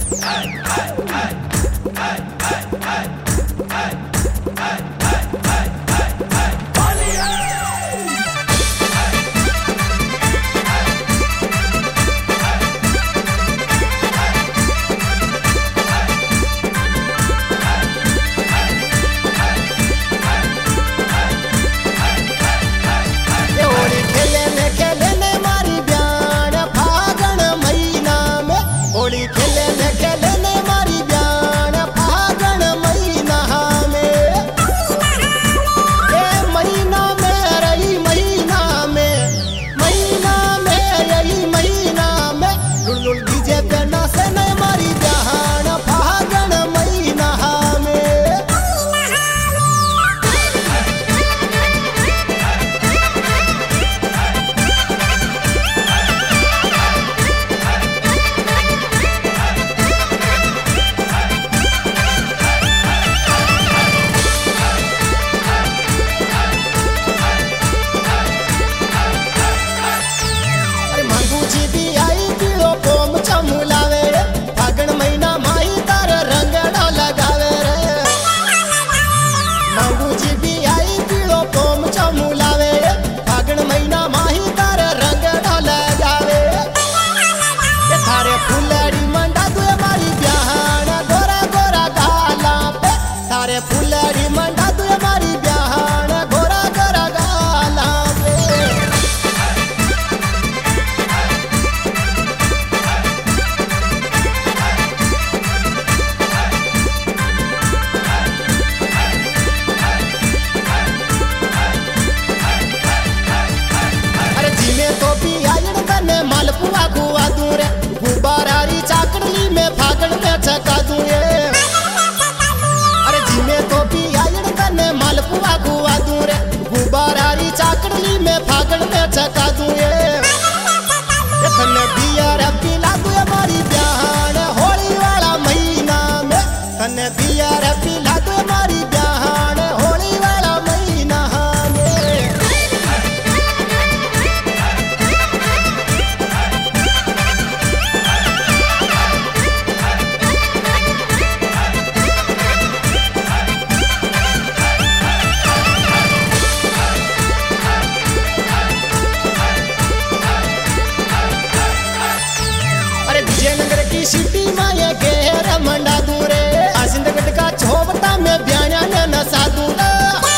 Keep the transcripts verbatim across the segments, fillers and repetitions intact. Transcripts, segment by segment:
City माये घेर मंडा दूरे आसिंदगढ़ का छोबता में ब्याणा ने नसा दूरा।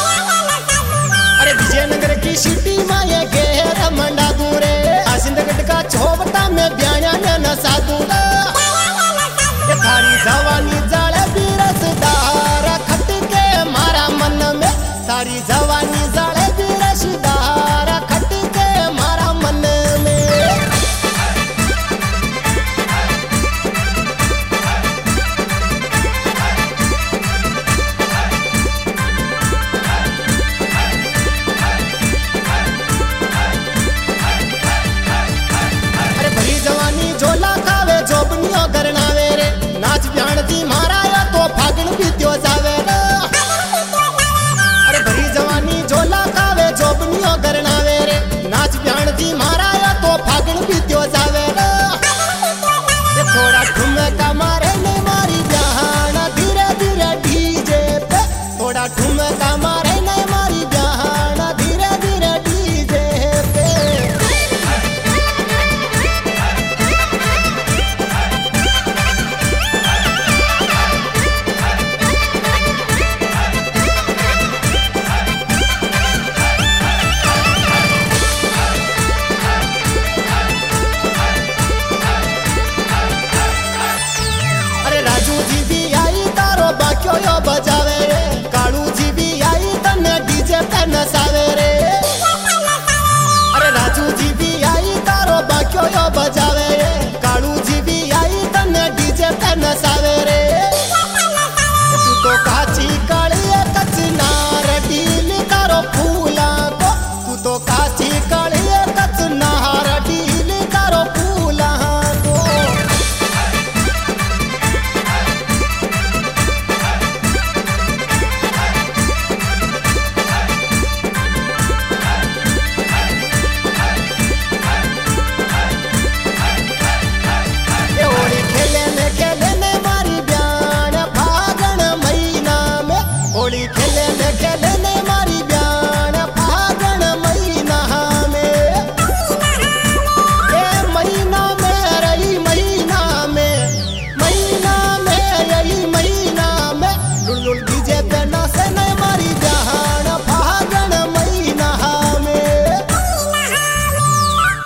अरे विजयनगर की सिटी माये घेर मंडा दूरे आसिंदगढ़ का छोबता में ब्याणा ने नसा दूरा। ये थारी जवानी जाले बिरसदार खट के मारा मन में, थारी जवानी जाले बिरसदार खट के मारा मन में। थोड़ा ठुमका मारे ने मारी जहान धीरे धीरे डीजे पे, थोड़ा ठुमका मारे ने मारी जहान धीरे धीरे डीजे पे। यो बजावे रे कालू जी भी आई तने डीजे पे नसावे रे। अरे राजू जी भी आई तारो बाक्यो यो बजावे रे कालू जी भी आई तने डीजे पे नसावे।